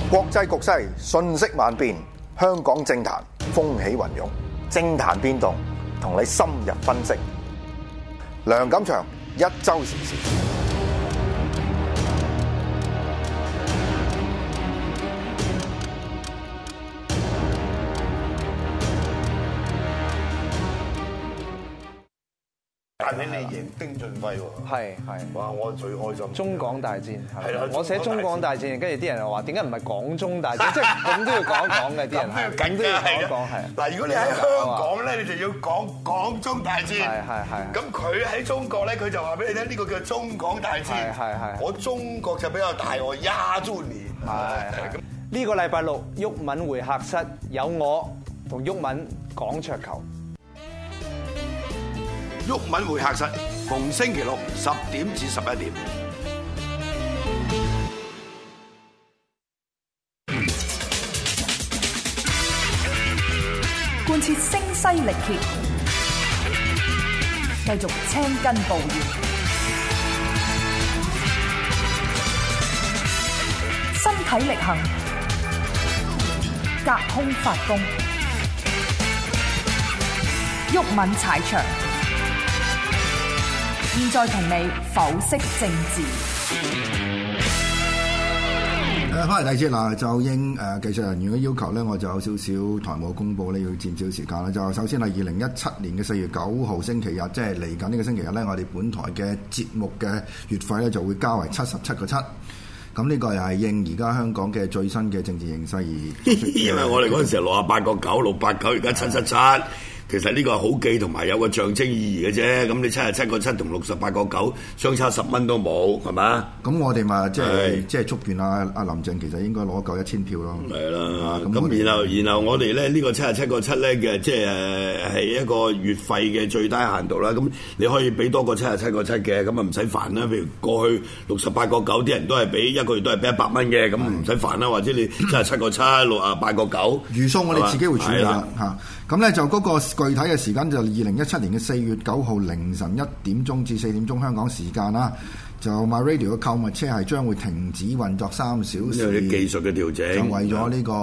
國際局勢瞬息萬變，香港政壇風起雲湧，政壇變動，同你深入分析。梁錦祥一周時事。 但係你贏丁俊暉喎， 係， 哇！我最開心。 中港大戰係啦， 我寫中港大戰，跟住啲人又話點解唔係港中大戰？即係咁都要講一講嘅，啲人係咁都要講一講係。 嗱，如果你喺香港咧，你就要講港中大戰。 係。咁佢喺中國咧，佢就話俾你聽，呢個叫中港大戰。 係。 我中國就比較大，我壓住你。 係。呢個禮拜六，毓民會客室有我同毓民講桌球。 毓民會客室，逢星期六10點至11點。 貫徹聲嘶力竭，繼續青筋暴現，身體力行，隔空發功，毓民踩場。現在同你剖析政治。 翻嚟第二節嗱，就應技術人員嘅要求咧，我就有少少台務公佈咧，要佔少時間啦。就首先係2017年嘅4月9號星期日，即係嚟緊呢個星期日咧，我哋本台嘅節目嘅月費咧就會加為77個7。咁呢個又係應而家香港嘅最新嘅政治形勢而。 因為我哋嗰陣時係68個9、689，而家777。其實呢個係好記同埋有個象徵意義嘅啫，咁你77個7同68個9相差10蚊都冇，係嘛？ 咁我哋咪即係祝願阿林鄭其實應該攞夠1000票咯。 係啦，咁然後我哋咧呢個77個7咧嘅即係一個月費嘅最低限度啦。咁你可以俾多個77個7嘅，咁啊唔使煩啦。譬如過去68個9啲人都係俾一個月都係俾100蚊嘅，咁唔使煩啦。或者你77個7、68個9， 餘數我哋自己會處理啦嚇。咁咧就嗰個具體嘅時間就2017年嘅4月9號凌晨1點鐘至4點鐘香港時間啦。就 MyRadio 嘅購物車係將會停止運作3小時， 因為啲技術嘅調整， 就為咗呢個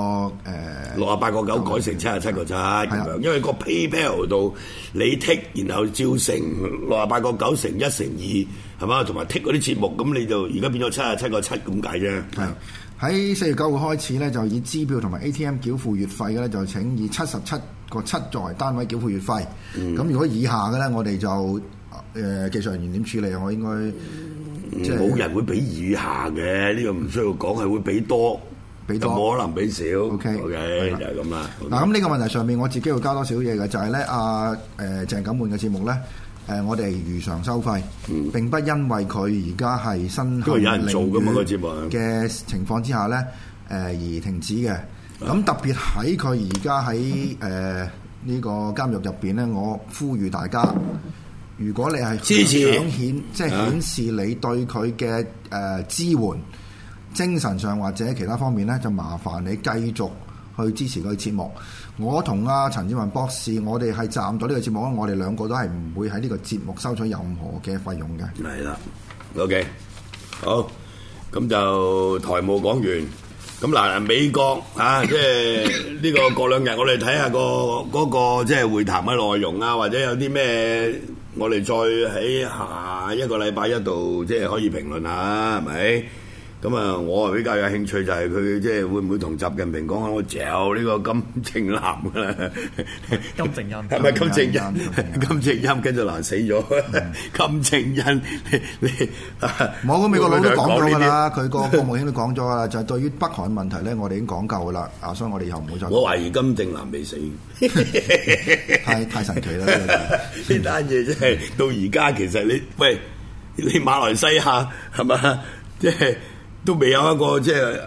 68個9改成77個7咁樣。因為個 PayPal 度你剔，然後照成68個9乘1乘2係嘛，同埋剔嗰啲節目，咁你就而家變咗77個7咁解啫。 係喺4月9號開始咧，就以支票同埋 ATM 繳付月費嘅咧，就請以77個7作為單位繳付月費。咁如果以下嘅咧，我哋就技術人員點處理？我應該即係冇人會俾以下嘅，呢個唔需要講，係會俾多，冇可能俾少。OK 就係咁啦。 嗱，咁呢個問題上面，我自己要加多少嘢嘅，就係咧鄭錦滿嘅節目咧。我哋如常收費，並不因為佢而家係新有人做㗎嘛個節目嘅情況之下咧，而停止嘅。咁特別喺佢而家喺呢個監獄入邊咧，我呼籲大家，如果你係支持顯示你對佢嘅支援、精神上或者其他方面咧，就麻煩你繼續去支持佢節目。我同阿陳志雲博士，我哋係站咗呢個節目，我哋兩個都係唔會喺呢個節目收取任何嘅費用嘅。 係啦 ，OK， 好，咁就台務講完。咁嗱，美國啊，即係呢個過兩日，我哋睇下嗰個即係會談嘅內容啊，或者有啲咩，我哋再喺下一個禮拜一度即係可以評論下，係咪？咁啊，我啊比較有興趣就係佢即係會唔會同習近平講下我嚼呢個金正男㗎啦？ 金正恩係咪金正恩？金正恩跟住難死咗。金正恩，你冇咁美國佬都講咗㗎啦，佢個國務卿都講咗㗎啦，就係對於北韓問題咧，我哋已經講夠㗎啦。啊，所以我哋以後唔好再。 我懷疑金正男未死。 太神奇啦！ 呢單嘢真係到而家，其實你馬來西亞係嘛，即係。都未有一個即係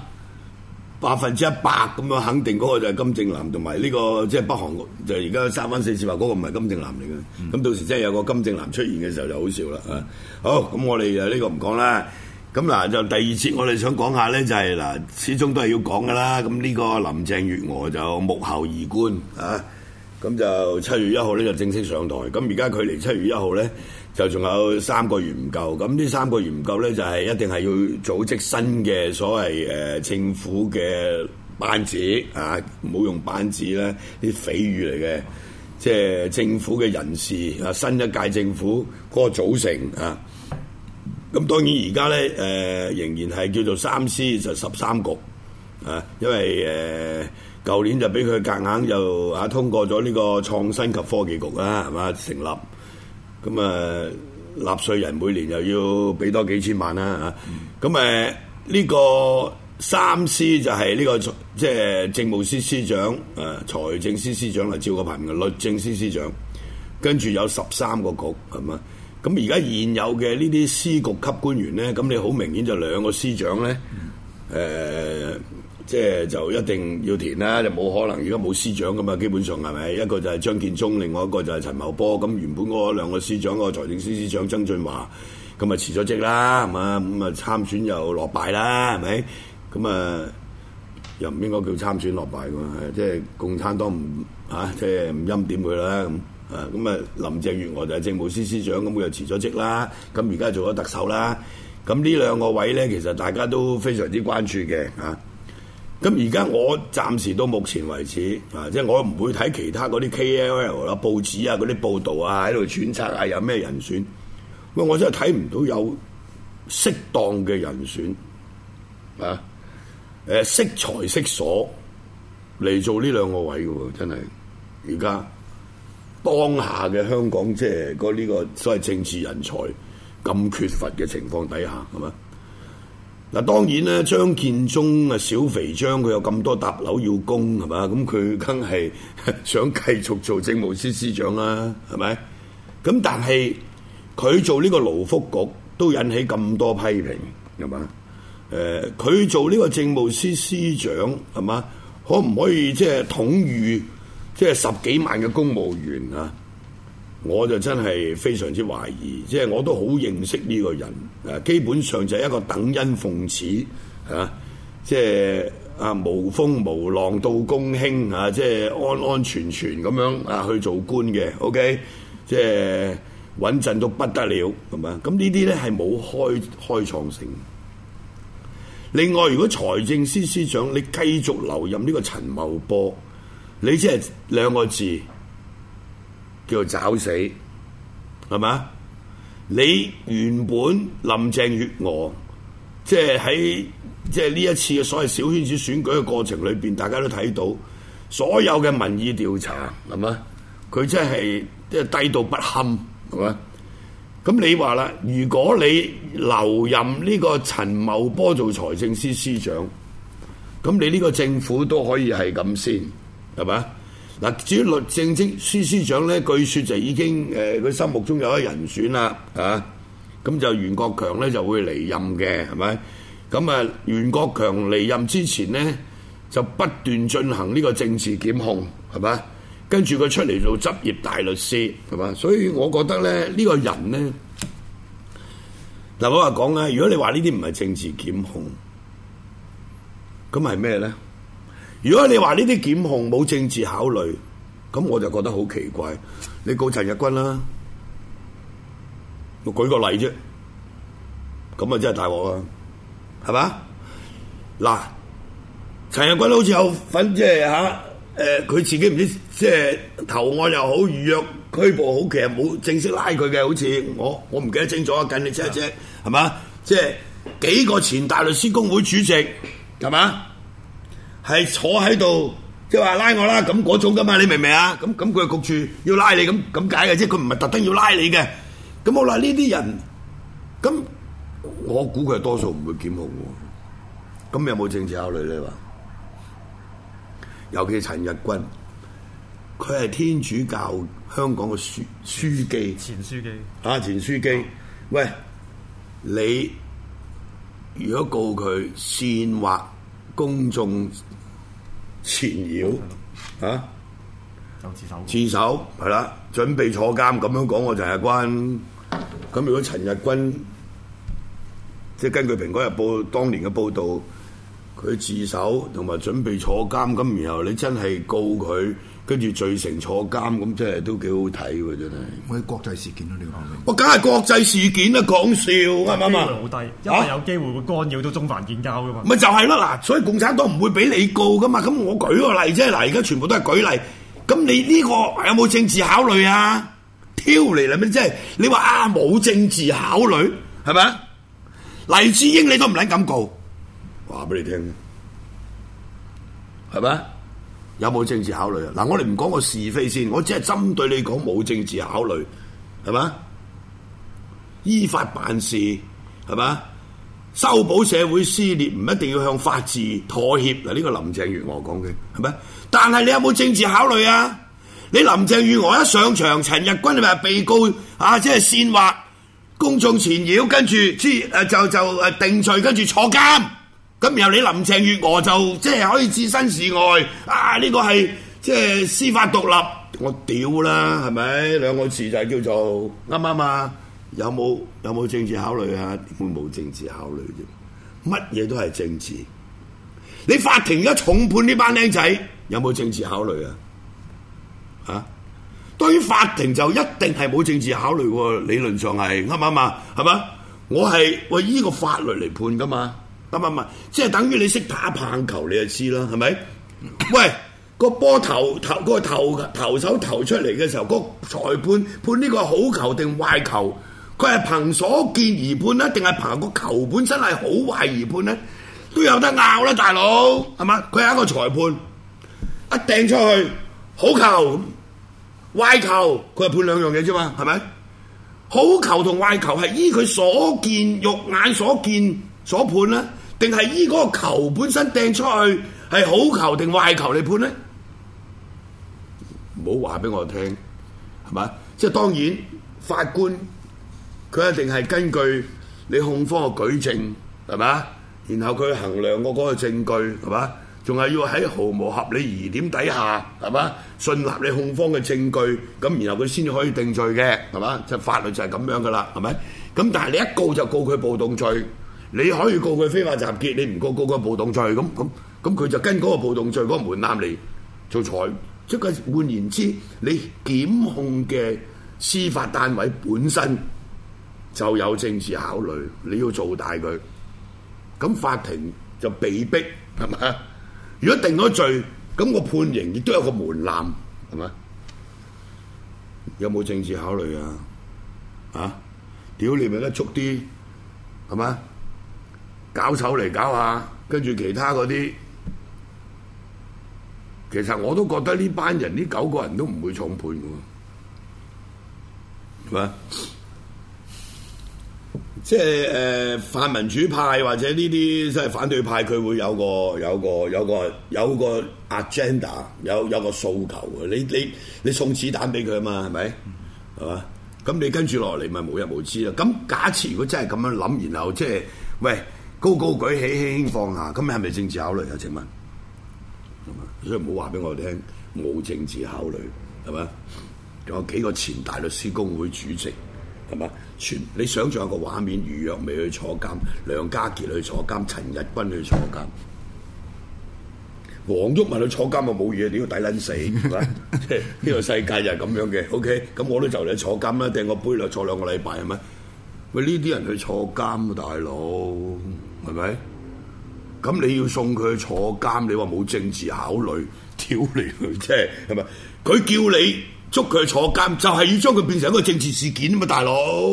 100%咁樣肯定嗰個就係金正男，同埋呢個即係北韓就而家三番四次話嗰個唔係金正男嚟嘅。咁到時真係有個金正男出現嘅時候就好笑啦。好，咁我哋呢個唔講啦。咁嗱就第二節我哋想講下咧，就係嗱，始終都係要講噶啦。咁呢個林鄭月娥就幕後移官啊。咁就7月1號咧就正式上台。咁而家距離7月1號咧就仲有3個月唔夠。咁呢3個月唔夠咧，就係一定係要組織新嘅所謂政府嘅班子啊，唔好用班子咧，啲匪語嚟嘅，即係政府嘅人士啊，新一屆政府嗰個組成啊。咁當然而家咧仍然係叫做3司就13局啊，因為舊年就俾佢夾硬就通過咗呢個創新及科技局啦，係嘛成立。咁納稅人每年又要俾多幾千萬啦嚇。咁呢個3司就係呢個即係政務司司長、財政司司長嚟照個排名嘅律政司司長，跟住有13個局係嘛。咁而家現有嘅呢啲司局級官員咧，咁你好明顯就2個司長咧，即係就一定要填啦，就冇可能而家冇司長噶嘛，基本上係咪？一個就係張建宗，另外一個就係陳茂波。咁原本嗰2個司長，個財政司司長曾俊華，咁啊辭咗職啦，係嘛？咁啊參選又落敗啦，係咪？咁啊又唔應該叫參選落敗㗎，即係共產黨唔即係唔欽點佢啦咁。咁啊，林鄭月娥就係政務司司長，咁佢又辭咗職啦。咁而家做咗特首啦。咁呢2個位咧，其實大家都非常之關注嘅嚇。咁而家我暫時到目前為止即係我唔會睇其他嗰啲 KOL 啦、報紙啊嗰啲報導啊，喺度揣測啊有咩人選。喂，我真係睇唔到有適當嘅人選適才適所嚟做呢2個位嘅喎，真係而家。當下嘅香港即係呢個所謂政治人才咁缺乏嘅情況底下，係嘛？嗱，當然咧，張建宗啊，小肥張佢有咁多搭樓要供，係嘛？咁佢梗係想繼續做政務司司長啦，係咪？咁但係佢做呢個勞福局都引起咁多批評，係嘛？佢做呢個政務司司長，係嘛？可唔可以即係統御？即係10幾萬嘅公務員啊！我就真係非常之懷疑，即係我都好認識呢個人，基本上就係一個等因奉旨即係無風無浪到公卿即係安安全全咁樣去做官嘅 ，OK， 即係穩陣到不得了，係咪？咁呢啲咧係冇開創性。另外，如果財政司司長你繼續留任呢個陳茂波，你即係2個字叫做找死，係嘛？你原本林鄭月娥即係喺即係呢一次嘅所謂小圈子選舉嘅過程裏邊，大家都睇到所有嘅民意調查，係嘛？佢真係即係低到不堪，係嘛？咁你話啦，如果你留任呢個陳茂波做財政司司長，咁你呢個政府都可以係咁先。係嘛？嗱，至於律政司司長咧，據說就已經佢心目中有一人選啦，咁就袁國強咧就會離任嘅，係咪？咁袁國強離任之前咧，就不斷進行呢個政治檢控，係嘛？跟住佢出嚟做執業大律師，係嘛？所以我覺得咧，呢個人咧，嗱我話講咧，如果你話呢啲唔係政治檢控，咁係咩咧？如果你話呢啲檢控冇政治考慮，咁我就覺得好奇怪。你告陳日君啦，我舉個例啫，咁啊真係大鑊啊，係嘛？嗱，陳日君好似有份即係佢自己唔知即係投案又好，預約拘捕好，其實冇正式拉佢嘅，好似我唔記得清楚，緊你 check 啫，係嘛？即係幾個前大律師公會主席，係嘛？係坐喺度，即係話拉我啦，咁嗰種噶嘛，你明唔明啊？咁佢係焗住要拉你咁解嘅，即係佢唔係特登要拉你嘅。咁好啦，呢啲人，咁我估佢係多數唔會檢控喎。咁有冇政治考慮咧？話，尤其係陳日君，佢係天主教香港嘅書記， 前書記前書記。喂，你如果告佢煽惑公眾纏擾自首係啦，準備坐監咁樣講，我陳日君。咁如果陳日君即係根據《蘋果日報》當年嘅報導，佢自首同埋準備坐監，咁然後你真係告佢， 跟住罪成坐監，咁真係都幾好睇喎，真係。 我啲國際事件咯，你講明。 我梗係國際事件啦，講笑啱唔啱啊？ 好低，因為有機會會干擾到中梵建交噶嘛。 咪就係咯，嗱，所以共產黨唔會俾你告噶嘛。咁我舉個例啫，嗱，而家全部都係舉例。咁你呢個有冇政治考慮啊？挑嚟啦咩？即係你話啊，冇政治考慮係咪啊？黎智英你都唔撚咁告，話俾你聽，係咪？有冇政治考慮啊？嗱，我哋唔講個是非先，我只係針對你講冇政治考慮，係嘛？依法辦事，係嘛？修補社會撕裂唔一定要向法治妥協，嗱，呢個林鄭月娥講嘅係咪？但係你有冇政治考慮啊？你林鄭月娥一上場，陳日君你咪被告啊，即係煽惑公眾纏擾，跟住就定罪，跟住坐監。咁然後你林鄭月娥就即係可以置身事外啊！呢個係即係司法獨立，我屌啦，係咪？兩個字就係叫做啱唔啱啊？有冇政治考慮啊？點會冇政治考慮啫？乜嘢都係政治。你法庭而家重判呢班僆仔，有冇政治考慮啊？嚇！對於法庭就一定係冇政治考慮喎，理論上係啱唔啱啊？係嘛？我係為依個法律嚟判噶嘛。唔，即係等於你識打棒球，你就知啦，係咪？喂，個波投手投出嚟嘅時候，個裁判判呢個係好球定壞球，佢係憑所見而判咧，定係憑個球本身係好壞而判咧？都有得拗啦，大佬，係嘛？佢係一個裁判，一掟出去好球、壞球，佢係判兩樣嘢啫嘛，係咪？好球同壞球係依佢所見肉眼所見所判咧，定係依嗰個球本身掟出去係好球定壞球嚟判咧？唔好話俾我聽，係嘛？即係當然法官佢一定係根據你控方嘅舉證，係嘛？然後佢衡量過嗰個證據，係嘛？仲係要喺毫無合理疑點底下，係嘛？信納你控方嘅證據，咁然後佢先至可以定罪嘅，係嘛？就法律就係咁樣噶啦，係咪？咁但係你一告就告佢暴動罪。你可以告佢非法集結，你唔告佢暴動罪，咁佢就跟嗰個暴動罪嗰個門檻嚟做裁。即係換言之，你檢控嘅司法單位本身就有政治考慮，你要做大佢。咁法庭就被逼係咪？如果定咗罪，咁個判刑亦都有個門檻係咪？有冇政治考慮啊？啊！屌你咪得捉啲係咪？搞醜嚟搞下，跟住其他嗰啲，其實我都覺得呢班人呢9個人都唔會重判嘅，係嘛？即係泛民主派或者呢啲即係反對派，佢會有個 agenda， 有個訴求嘅。你送子彈俾佢啊嘛，係咪？係嘛？咁你跟住落嚟咪無日無之啦。咁假設如果真係咁樣諗，然後即係喂。高高舉起，輕輕放下，咁係咪政治考慮啊？請問，所以唔好話俾我聽，冇政治考慮，係嘛？仲有幾個前大律師公會主席，係嘛？你想象有個畫面，余若薇去坐監，梁家傑去坐監，陳日君去坐監，黃毓民去坐監啊，冇嘢，屌抵撚死，係嘛？即係呢個世界就係咁樣嘅。OK，咁我都就嚟坐監啦，掟個杯落坐2個禮拜係咪？喂，呢啲人去坐監啊，大佬。係咪？咁你要送佢去坐監，你話冇政治考慮，挑你佢即係咪？佢叫你捉佢去坐監，就係要將佢變成一個政治事件啊嘛，大佬。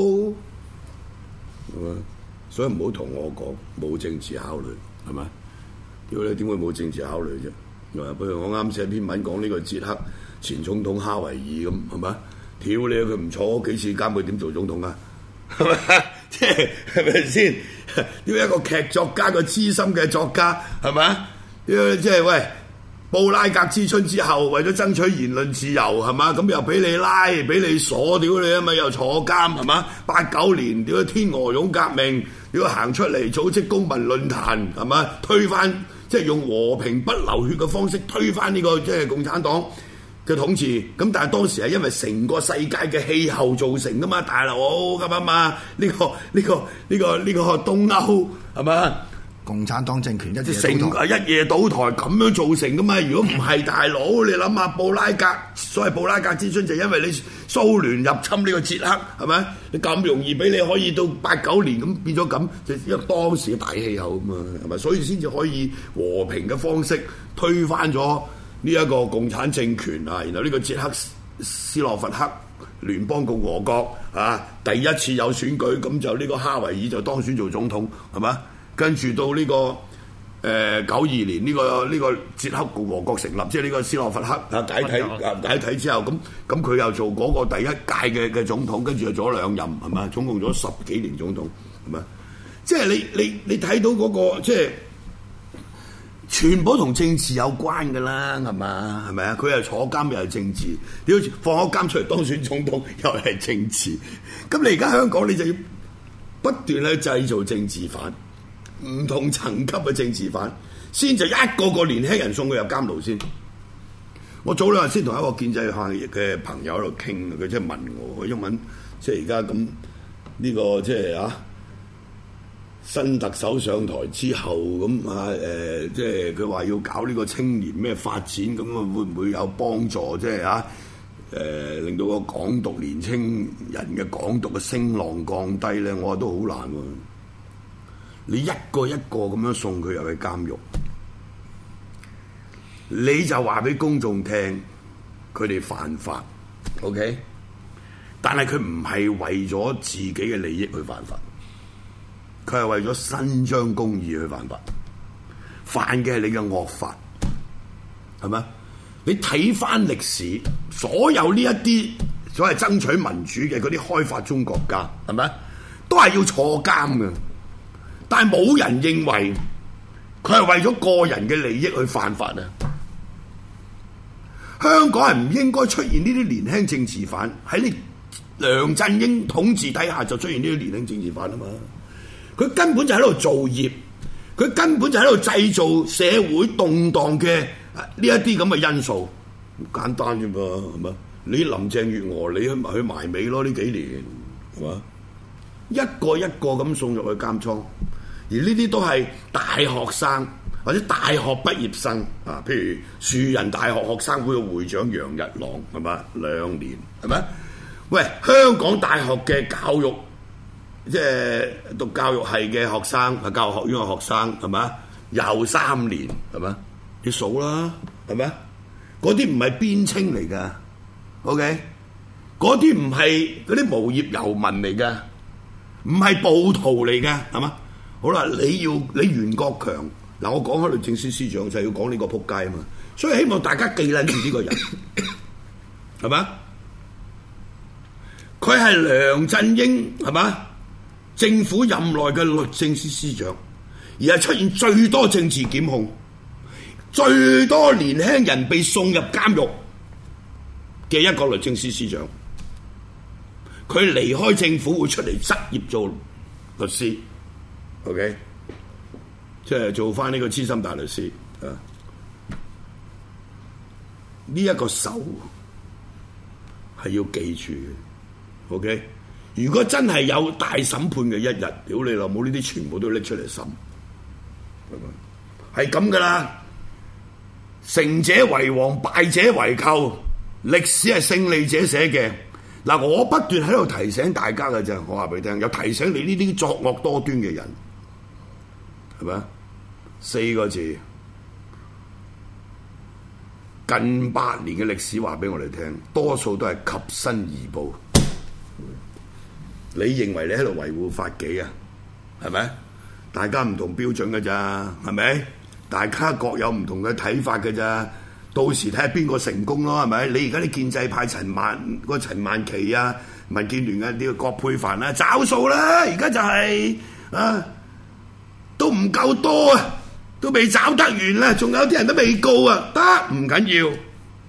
係咪？所以唔好同我講冇政治考慮，係咪？屌你點會冇政治考慮啫？譬如我啱寫篇文講呢個捷克前總統哈維爾咁，係咪？屌你佢唔坐幾次監，佢點做總統啊？係咪？即係咪先？要一個劇作家，個資深嘅作家，係咪啊？即係喂，布拉格之春之後，為咗爭取言論自由，係嘛？咁又俾你拉，俾你鎖，屌你啊嘛！又坐監，係嘛？89年屌天鵝絨革命，要行出嚟組織公民論壇，係嘛？推翻即係用和平不流血嘅方式推翻呢個即係共產黨嘅統治，咁但係當時係因為成個世界嘅氣候造成噶嘛，大佬咁啊嘛，呢個東歐係嘛？ 共產黨政權一夜倒台咁樣造成噶嘛？如果唔係大佬，你諗下布拉格，所謂布拉格之春就因為你蘇聯入侵呢個捷克係咪？你咁容易俾你可以到89年咁變咗咁，就因為當時嘅大氣候啊嘛，係咪？所以先至可以和平嘅方式推翻咗呢一個共產政權啊！然後呢個捷克斯洛伐克聯邦共和國啊，第一次有選舉，咁就呢個哈維爾就當選做總統係嘛？跟住到呢個92年呢個捷克共和國成立，即係呢個斯洛伐克解體之後，咁佢又做嗰個第一屆嘅總統，跟住又做咗2任係嘛？總共做咗10幾年總統係嘛？即係你睇到嗰個即係全部同政治有關㗎啦，係嘛？係咪啊？佢又坐監又係政治，你好似放咗監出嚟當選總統又係政治，咁你而家香港你就要不斷去製造政治犯。唔同層級嘅政治犯，先就一個個年輕人送佢入監牢先。我早2日先同一個建制派嘅朋友喺度傾，佢即係問我英文，即係而家咁呢個即係新特首上台之後咁即係佢話要搞呢個青年咩發展，咁會唔會有幫助？即係令到個港獨年青人嘅港獨嘅聲浪降低咧？我話都好難喎。你一個一個咁樣送佢入去監獄，你就話俾公眾聽，佢哋犯法 ，OK？ 但係佢唔係為咗自己嘅利益去犯法，佢係為咗伸張公義去犯法，犯嘅係你嘅惡法，係咪？你睇翻歷史，所有呢一啲所謂爭取民主嘅嗰啲開發中國家，係咪？都係要坐監嘅。但係冇人認為佢係為咗個人嘅利益去犯法啊！香港係唔應該出現呢啲年輕政治犯，喺你梁振英統治底下就出現呢啲年輕政治犯啊嘛！佢根本就喺度造業，佢根本就喺度製造社會動盪嘅呢一啲咁嘅因素，簡單啫嘛，係嘛？你林鄭月娥你去埋尾咯，呢幾年係嘛？一個一個咁送入去監倉。而呢啲都係大學生或者大學畢業生啊，譬如樹仁大學學生會嘅會長楊日朗係嘛，2年係咪？喂，香港大學嘅教育即係讀教育系嘅學生，係教育學院嘅學生係嘛，又3年係嘛？你數啦係咪？嗰啲唔係邊青嚟㗎 ，OK？ 嗰啲唔係嗰啲無業遊民嚟㗎，唔係暴徒嚟㗎，係嘛？好啦，你袁國強嗱，我講開律政司司長就係要講呢個仆街啊嘛，所以希望大家記撚住呢個人係嘛？佢係梁振英係嘛？政府任內嘅律政司司長，而係出現最多政治檢控、最多年輕人被送入監獄嘅一個律政司司長。佢離開政府會出嚟執業做律師。OK， 即係做翻呢個資深大律師啊！呢一個仇係要記住嘅。OK， 如果真係有大審判嘅一日，屌你老母，呢啲全部都拎出嚟審，係咁噶啦。成者為王，敗者為寇，歷史係勝利者寫嘅。嗱，我不斷喺度提醒大家嘅啫，我話俾你聽，有提醒你呢啲作惡多端嘅人。係咪？4個字，近100年嘅歷史話俾我哋聽，多數都係及身而報。你認為你喺度維護法紀啊？係咪？大家唔同標準㗎咋？係咪？大家各有唔同嘅睇法㗎咋？到時睇下邊個成功咯？係咪？你而家啲建制派陳曼琪啊，民建聯嘅呢個葛珮帆啊，找數啦！而家就係都唔夠多啊，都未找得完啦，仲有啲人都未告啊，得唔緊要。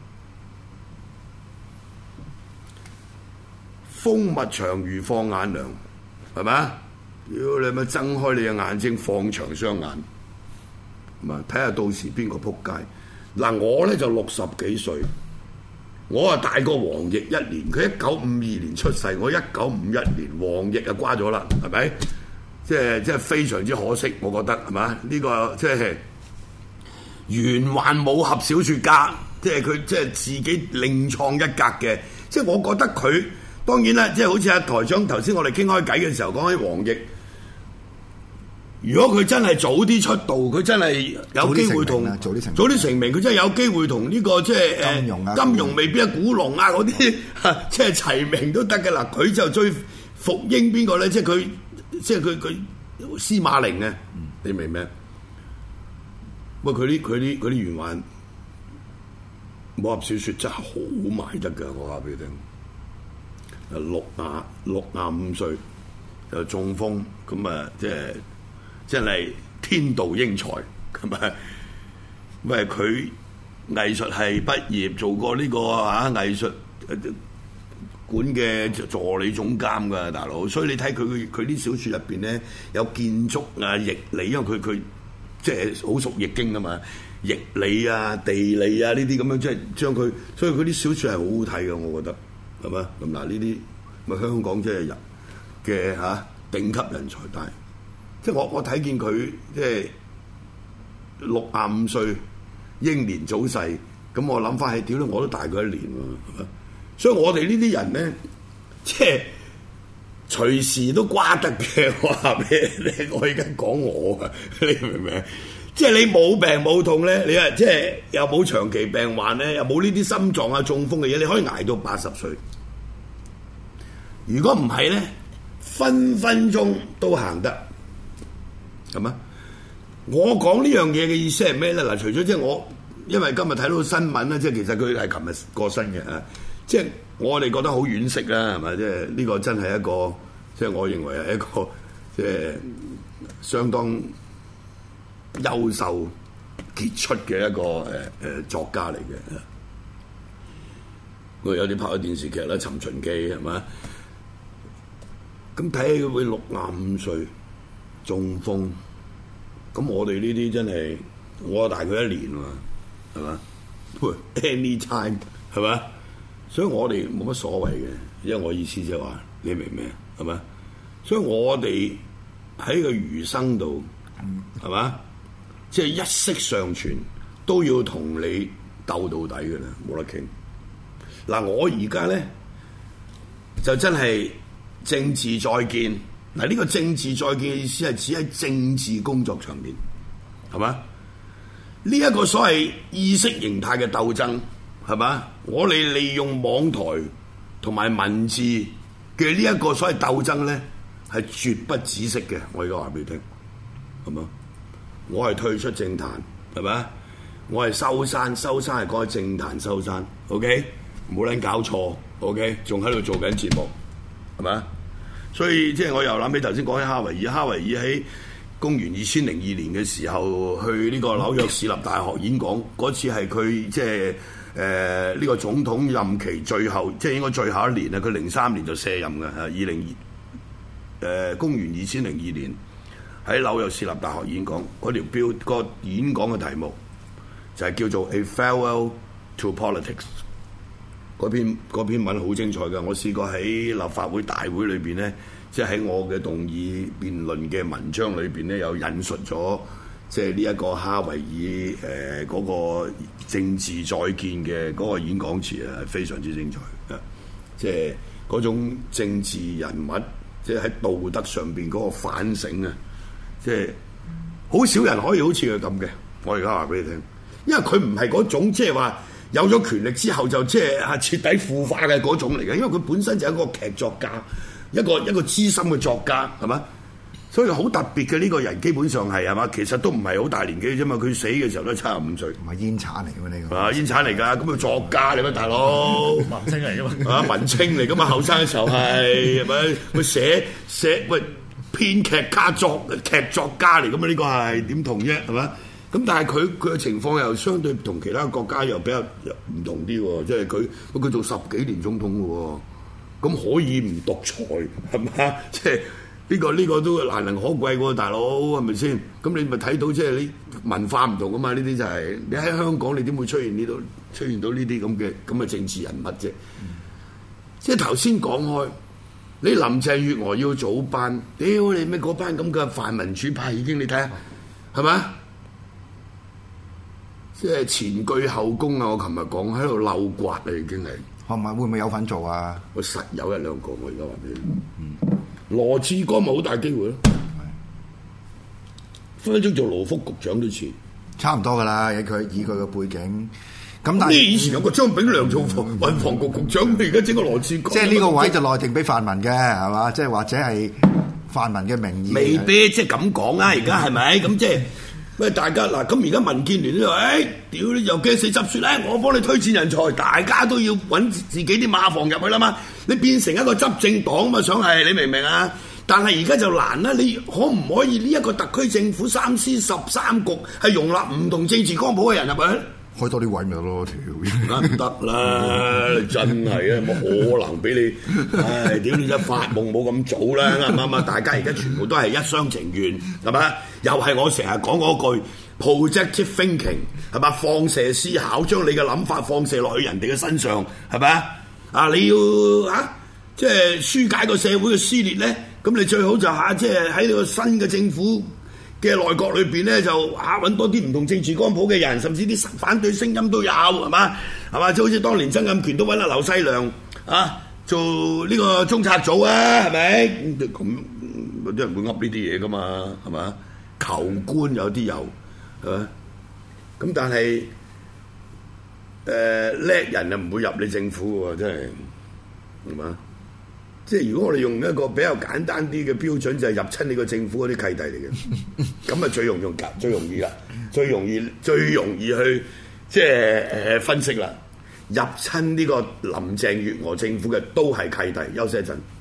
風物長如放眼量，係咪啊？妖你咪睜開你嘅眼睛，放長雙眼，咁啊睇下到時邊個撲街。嗱，我咧就60幾歲，我啊大過黃奕1年，佢1952年出世，我1951年，黃奕啊瓜咗啦，係咪？ 即係非常之可惜，我覺得係嘛？呢個即係玄幻武俠小説家，即係佢即係自己另創一格嘅。即係我覺得佢當然啦，即係好似阿台長頭先我哋傾開偈嘅時候講起黃易。如果佢真係早啲出道，佢真係有機會同早啲成名，佢真係有機會同呢個即係金庸未必係古龍啊嗰啲，即係齊名都得嘅啦。佢就最服膺邊個咧？即係佢司馬寧啊！你明唔明？喂，佢啲玄幻武俠小説真係好賣得㗎，我話俾你聽。65歲就中風，咁啊即係。真係天妒英才，咁啊！喂，佢藝術系畢業，做過呢個藝術館嘅助理總監㗎，大佬。所以你睇佢啲小説入邊咧，有建築啊、易理，因為佢即係好熟易經㗎嘛，易理啊、地理啊呢啲咁樣，即係將佢，所以佢啲小説係好好睇㗎，我覺得係嘛？咁嗱，呢啲咪香港即係人嘅頂級人才，但係。即係我睇見佢即係65歲英年早逝，咁我諗翻係屌咧，我都大佢1年喎，所以我哋呢啲人咧，即係隨時都瓜得嘅。我話俾你聽，我而家講我啊，你明唔明？即係你冇病冇痛咧，你啊即係又冇長期病患咧，又冇呢啲心臟啊中風嘅嘢，你可以捱到80歲。如果唔係咧，分分鐘都行得。係嘛？我講呢樣嘢嘅意思係咩咧？嗱，除咗即係我，因為今日睇到新聞咧，即係其實佢係琴日過身嘅啊！即係我哋覺得好惋惜啦，係咪？即係呢個真係一個，即係我認為係一個即係相當優秀傑出嘅一個作家嚟嘅。我有啲拍咗電視劇啦，《尋秦記》係嘛？咁睇起佢會65歲。中風，咁我哋呢啲真係我大佢1年喎，係嘛？Anytime 係嘛？所以我哋冇乜所謂嘅，因為我意思即係話，你明唔明？係嘛？所以我哋喺個餘生度，係嘛？即係一息尚存，都要同你鬥到底嘅啦，冇得傾。嗱，我而家咧就真係政治再見。嗱，呢個政治再見嘅意思係指喺政治工作場面，係嘛？呢一個所謂意識形態嘅鬥爭，係嘛？我哋利用網台同埋文字嘅呢一個所謂鬥爭咧，係絕不止息嘅。我而家話俾你聽，係嘛？我係退出政壇，係咪？我係收山係講喺政壇收山 ，OK？ 冇撚搞錯 ，OK？ 仲喺度做緊節目，係咪？所以即係我又諗起頭先講起哈維爾喺公元2002年嘅時候去呢個紐約市立大學演講，嗰次係佢即係呢個總統任期最後，即係應該最後一年啦。佢03年就卸任嘅公元2002年喺紐約市立大學演講，嗰條標個演講嘅題目就係叫做 A Farewell to Politics。嗰篇文好精彩嘅，我試過喺立法會大會裏邊咧，即係喺我嘅動議辯論嘅文章裏邊咧，有引述咗即係呢一個哈維爾嗰個政治再見嘅嗰個演講詞啊，係非常之精彩啊！即係嗰種政治人物，即係喺道德上邊嗰個反省啊，即係好少人可以好似佢咁嘅。我而家話俾你聽，因為佢唔係嗰種即係話。有咗權力之後就即係徹底腐化嘅嗰種嚟嘅，因為佢本身就係一個劇作家，一個資深嘅作家，係嘛？所以好特別嘅呢個人，基本上係嘛？其實都唔係好大年紀啫嘛，佢死嘅時候都75歲。唔係煙鏟嚟㗎呢個？煙鏟嚟㗎，咁佢作家嚟㗎大佬， 文青嚟㗎嘛？ 文青嚟㗎嘛？後生嘅時候係咪？佢寫喂編劇家劇作家嚟㗎嘛？呢個係點同啫？係嘛？咁但係佢嘅情況又相對同其他國家又比較唔同啲喎，即係佢做10幾年總統嘅喎，咁可以唔獨裁係嘛？即係呢個都難能可貴喎，大佬係咪先？咁你咪睇到即係你文化唔同啊嘛？呢啲就係你喺香港你點會出現到呢啲咁嘅政治人物啫？即係頭先講開你林鄭月娥要早班，屌你咩嗰班咁嘅泛民主派已經你睇下，係咪？即係前倨後恭啊！我琴日講喺度漏刮啊，已經係。 會唔會有份做啊？ 我實有一兩個，我而家話俾你。羅致光咪好大機會咯，分分鐘做勞福局長都似。 差唔多㗎啦，以佢嘅背景。咁但係以前有個張炳良做運房局局長，你而家整個羅致光。 即係呢個位就內定俾泛民嘅，係嘛？即係或者係泛民嘅名義。 未必即係咁講啊！而家係咪咁即係？喂，大家嗱，咁而家民建聯都話，屌你又驚死執雪咧，我幫你推薦人才，大家都要揾自己啲馬房入去啦嘛。你變成一個執政黨嘛，想係你明唔明啊？但係而家就難啦，你可唔可以呢一個特區政府三司13局係容納唔同政治光譜嘅人入去？ 開多啲位咪得咯，條梗唔得啦！真係啊，冇可能俾你，唉！屌你一發夢冇咁早啦，啱唔啱啊？大家而家全部都係一廂情願，係咪？又係我成日講嗰句 projective thinking， 係咪？放射思考，將你嘅諗法放射落去人哋嘅身上，係咪啊？你要即係疏解個社會嘅撕裂咧，咁你最好就即係喺呢個新嘅政府嘅內閣裏邊咧，就揾多啲唔同政治光譜嘅人，甚至啲反對聲音都有，係嘛？係嘛？就好似當年曾蔭權都揾阿劉細良做呢個中策組啊，係咪？咁有啲人會噏呢啲嘢噶嘛，係嘛？求官有啲有，係嘛？咁但係叻人就唔會入你政府喎，真係係嘛？即係如果我哋用一個比較簡單啲嘅標準，就係入親你個政府嗰啲契弟嚟嘅，咁啊最容易啦，最容易去即係分析啦。入親呢個林鄭月娥政府嘅都係契弟，休息一陣。